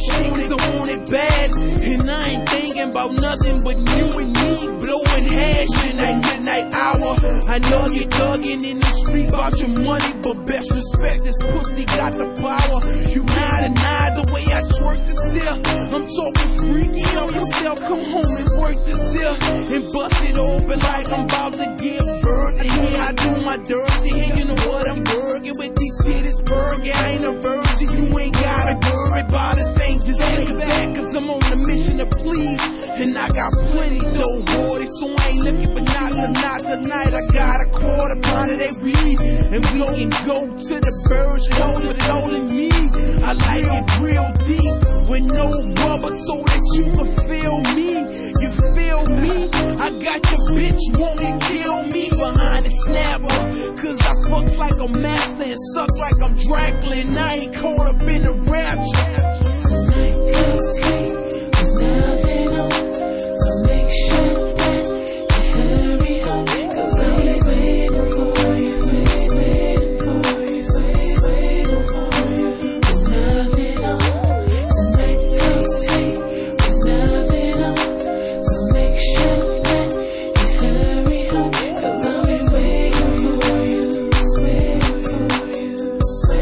shit, cause I want it bad. And I ain't thinking about nothing but you and me blowing hash in that midnight hour. I know you're thugging in the street about your money, but best respect, this pussy got the power. You deny the way I twerk this here. I'm talking freaky on yourself. Come home and work this here and bust it open like I'm about to give birth. And here I do my dirty. Here you know what I'm working with these titties burger. I ain't a virgin. You ain't gotta worry about a thing. Just lay back, cause I'm on a mission to please. And I got plenty though, boy. So I ain't looking for not tonight. I got a quarter pound of that weed. And we can go to the verge, hold it all in me. I like it real deep with no rubber so that you can feel me. You feel me? I got your bitch wanting to kill me behind the snapper. Cause I fuck like a master and suck like I'm Dracula. And I ain't caught up in the rapture. Tonight till sleep, nothing on. So make sure that you hurry home. Cause I'll be waiting for you, waiting for you, waiting for you. Nothing on. Tonight till sleep, nothing on. So make sure that you hurry home. Cause I'll be waiting for you, waiting for you,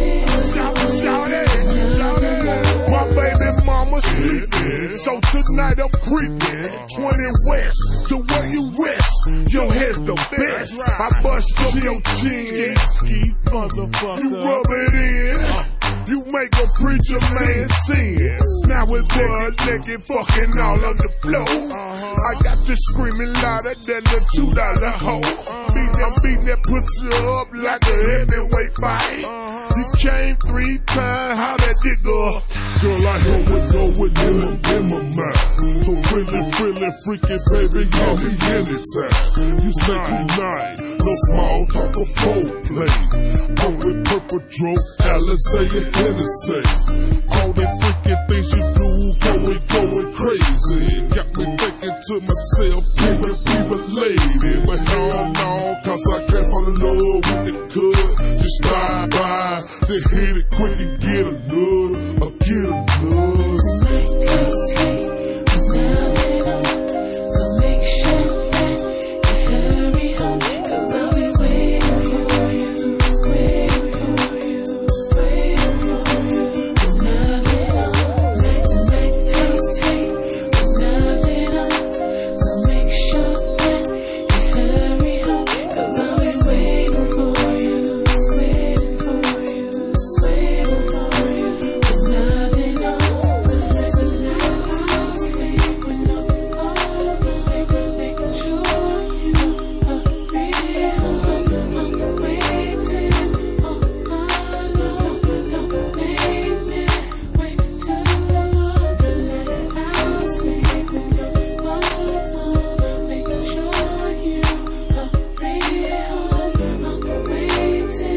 Shout it. My baby mama sleeping, so tonight I'm creeping. 20 west to where you rest. Your head's the best. I bust up your chin. Motherfucker. You rub it in. You make a preacher man sin. Now with butt naked fucking all on the floor. I got you screaming louder than the $2 hoe. I'm beating that pussy up like a heavyweight fight. You came 3 times, how that dick go? Girl, I hear what going in my mind. So really freaky, baby, call me anytime. You say tonight, no small talk or foreplay. Only purple drunk, Alizé and Hennessy. All the freaky things you do, going crazy. Got me thinking to myself, can we be related? But hell no, cause I can't fall in love with the cut. Just slide by, then hit it quick and get a nut, or get a nut. Tonight till sleep, nothing on. So make sure that you hurry home. Cause I'll be waiting for you, waiting for you, waiting for you. Nothing on. Tonight till sleep, nothing on. So make sure that you hurry home. Cause I'll be waiting for you, waiting for you, waiting for you. Nothing on. Tonight till sleep, when I'm gone, making sure you hurry home. I'm waiting. Don't make me wait too long. Tonight I'll sleep when I'm gone, making sure you hurry home. I'm waiting.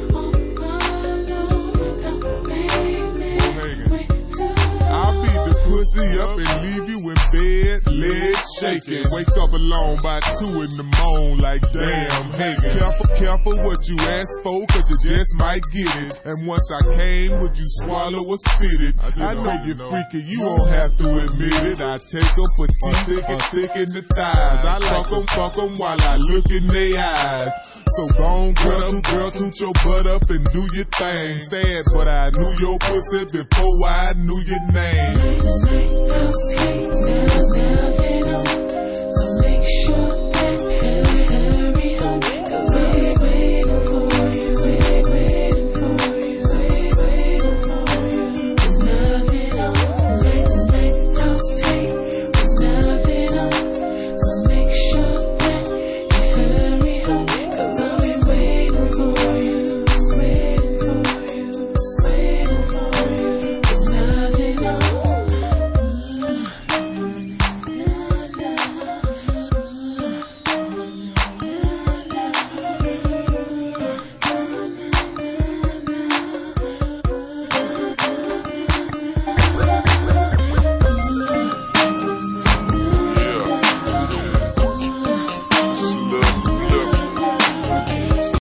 Don't make me wait too long. I'll beat the pussy up and leave you in bed, legs shaking. Wake up alone by 2 in the morning like damn Hagen. Careful what you ask for, cause you just might get it. And once I came, would you swallow or spit it? I know you're freaky, you don't have to admit it. I take them petite and thick in the thighs. I like fuck 'em while I look in their eyes. So go on, girl, toot your butt up and do your thing. Sad, but I knew your pussy before I knew your name. Tonight I'll sleep now.